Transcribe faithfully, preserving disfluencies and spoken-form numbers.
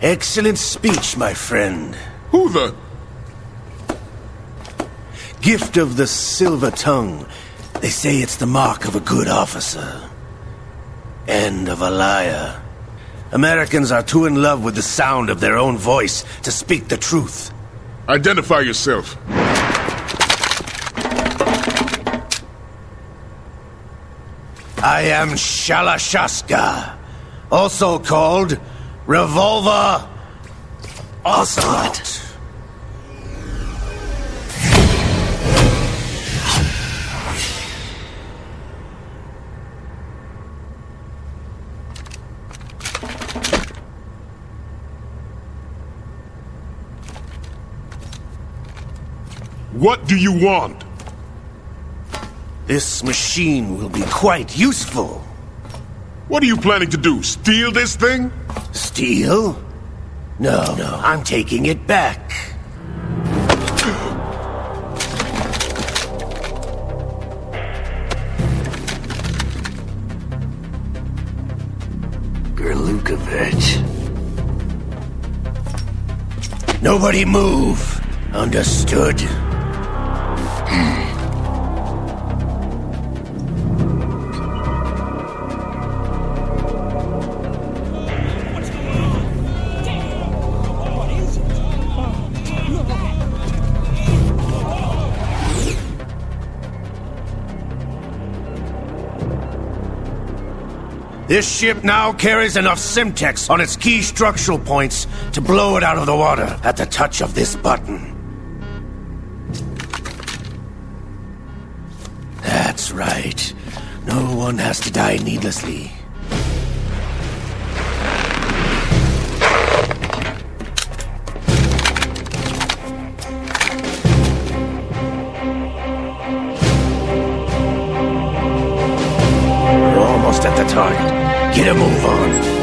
Excellent speech, my friend. Who the... Gift of the silver tongue. They say it's the mark of a good officer. And of a liar. Americans are too in love with the sound of their own voice to speak the truth. Identify yourself. I am Shalashaska, also called Revolver Ocelot. What do you want? This machine will be quite useful. What are you planning to do? Steal this thing? Steal? No, no, I'm taking it back. Gerlukovich. Nobody move. Understood? This ship now carries enough Simtex on its key structural points to blow it out of the water at the touch of this button. That's right. No one has to die needlessly. We're almost at the target. Get a move on.